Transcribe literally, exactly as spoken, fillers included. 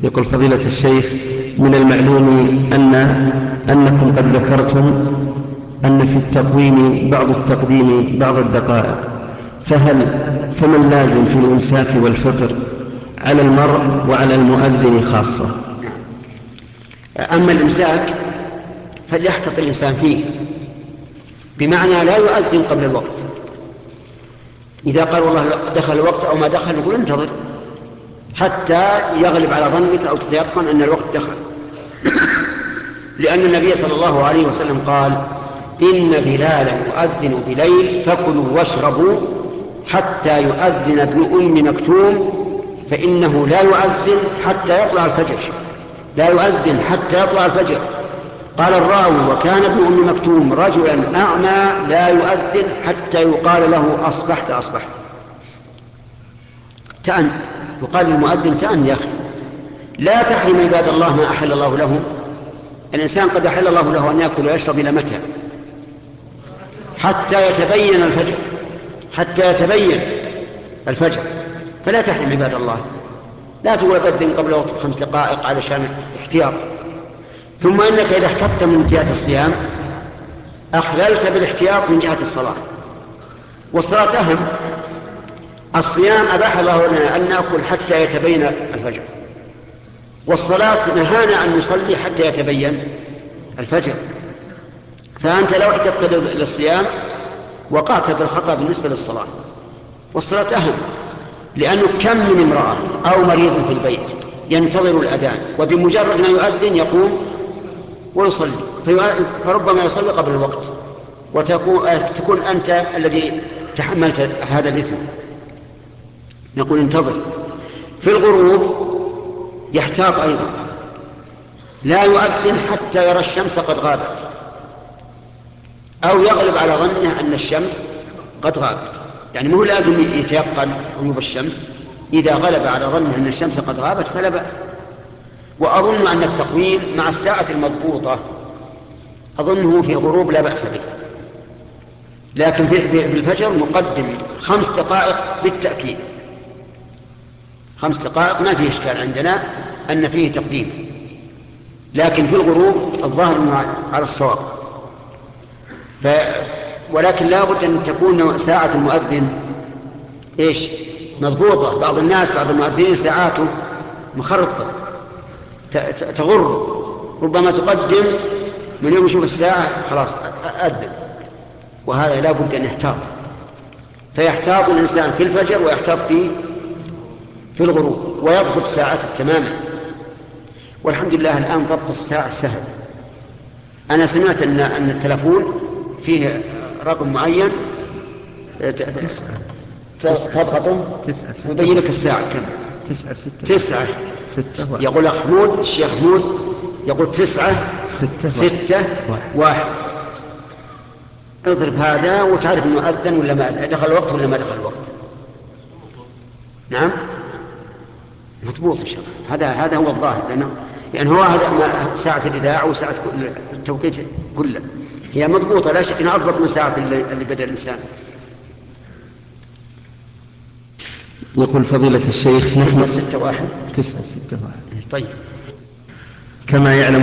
يقول فضيلة الشيخ: من المعلوم أن أنكم قد ذكرتم أن في التقويم بعض التقديم بعض الدقائق، فهل فما اللازم في الإمساك والفطر على المرء وعلى المؤذن خاصة؟ أما الإمساك فليحتط الإنسان فيه، بمعنى لا يؤذن قبل الوقت. إذا قال والله دخل الوقت أو ما دخل نقول انتظر حتى يغلب على ظنك أو تتيقن أن الوقت دخل. لأن النبي صلى الله عليه وسلم قال: إن بلالا يؤذن بليل فكلوا واشربوا حتى يؤذن ابن أم مكتوم فإنه لا يؤذن حتى يطلع الفجر. لا يؤذن حتى يطلع الفجر. قال الراوي: وكان ابن أم مكتوم رجلا أعمى لا يؤذن حتى يقال له أصبحت أصبحت. تأن يقال للمؤذن: تأن يا أخي، لا تحرم عباد الله ما أحل الله لهم. الإنسان قد أحل الله له أن يأكل ويشرب إلى متى؟ حتى يتبين الفجر، حتى يتبين الفجر. فلا تحرم عباد الله، لا تقول أذن قبل وقت خمس دقائق علشان احتياط. ثم أنك إذا احتطت من جهة الصيام أخللت بالاحتياط من جهة الصلاة، والصلاة أهم. الصيام أباح الله لنا أن نأكل حتى يتبين الفجر، والصلاة نهانا أن نصلي حتى يتبين الفجر. فأنت لو احتطت للصيام وقعت بالخطأ بالنسبة للصلاة، والصلاة أهم. لأنه كم من امرأة أو مريض في البيت ينتظر الأذان وبمجرد ما يؤذن يقوم ويصلي، فربما يصلي قبل الوقت وتكون أنت الذي تحملت هذا الإثم. نقول انتظر. في الغروب يحتاط أيضا، لا يؤذن حتى يرى الشمس قد غابت أو يغلب على ظنه أن الشمس قد غابت. يعني مو لازم يتيقن غيوب الشمس، إذا غلب على ظنه أن الشمس قد غابت فلا بأس. وأظن أن التقويم مع الساعة المضبوطة أظنه في الغروب لا بأس به، لكن في الفجر مقدم خمس دقائق بالتأكيد. خمس دقائق ما فيه إشكال عندنا أن فيه تقديم، لكن في الغروب الظاهر على الصواب. ف... ولكن لا بد أن تكون ساعة المؤذن إيش مضبوطة. بعض الناس بعض المؤذنين ساعاته مخرطة تغر، ربما تقدم من يوم يشوف الساعة خلاص أذن، وهذا لا بد أن يحتاط. فيحتاط الإنسان في الفجر ويحتاط في في الغروب ويضبط ساعته تماما. والحمد لله الآن ضبط الساعة سهل. أنا سمعت أن أن التلفون فيه رقم معين تضغطه يبين لك الساعة كم. تسعة ستة تسعة ستة يقول أخ حمود، الشيخ حمود يقول تسعة ستة, ستة واحد. اضرب هذا وتعرف انه أذن ولا ما أذن، دخل الوقت ولا ما دخل الوقت. نعم مضبوط إن شاء الله. هذا هذا هو الظاهر، لأنه يعني هو هذا ساعة الإذاعة وساعة التوقيت كله هي مضبوطة، لا شك أنها أضبط من ساعة اللي بدأ الإنسان. يقول فضيلة الشيخ: تسعة ستة واحد. تسعة ستة واحد. طيب. كما يعلم